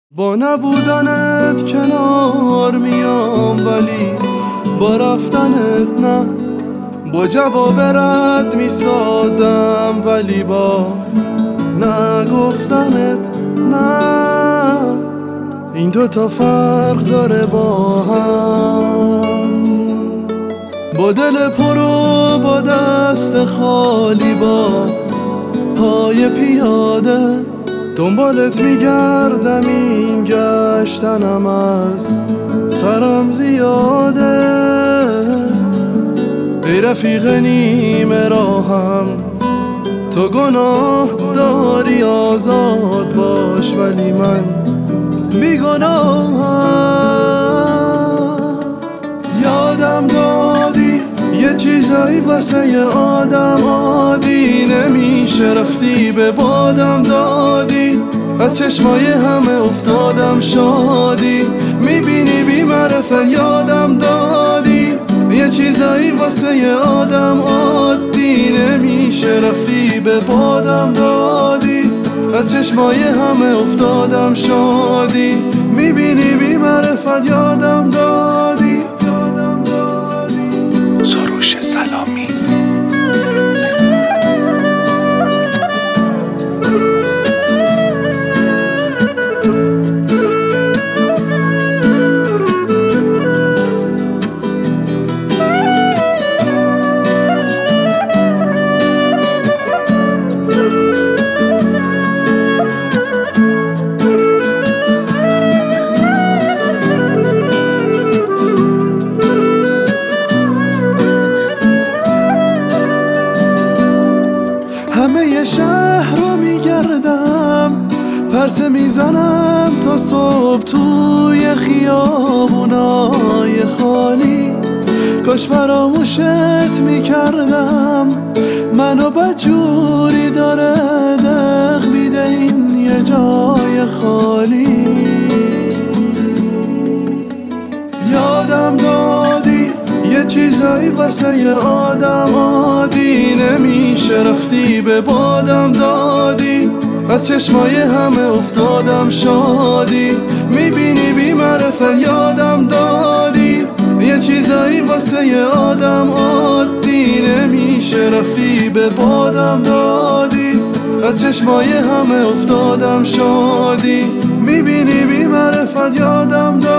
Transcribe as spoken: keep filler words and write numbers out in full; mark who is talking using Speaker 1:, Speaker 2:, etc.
Speaker 1: با نبودنت کنار میام ولی با رفتنت نه. با جواب رد میسازم ولی با نگفتنت نه. این دوتا فرق داره با هم، با دل پر و با دست خالی، با پای پیاده دنبالت میگردم. این گشتنم از سرم زیاده. ای رفیق نیمه راهم، تو گناه داری آزاد باش ولی من بیگناهم. یادم دادی یه چیزایی واسه یه آدم عادی نمیشه، رفتی به بادم دادی، از چشمای همه افتادم شادی. میبینی بی معرفت یادم دادی یه چیزایی واسه یه آدم عادی نمیشه، رفتی به بادم دادی، از چشمای همه افتادم شادی. میبینی بی معرفت یادم دادی.
Speaker 2: سروش سلامی.
Speaker 1: همه ی شهر رو میگردم، پرسه میزنم تا صبح توی خیابونای خالی. کاش فراموشت میکردم، منو بدجوری داره دق میده این یه جای خالی. یادم دادی یه چیزایی واسه یه آدم عادی نمیشه، رفتی به بادم دادی، از چشمای همه افتادم شادی. میبینی بی معرفت یادم دادی یه چیزایی واسه یه آدم عادی نمیشه، رفتی به بادم دادی، از چشمای همه افتادم شادی. میبینی بی معرفت یادم دادی.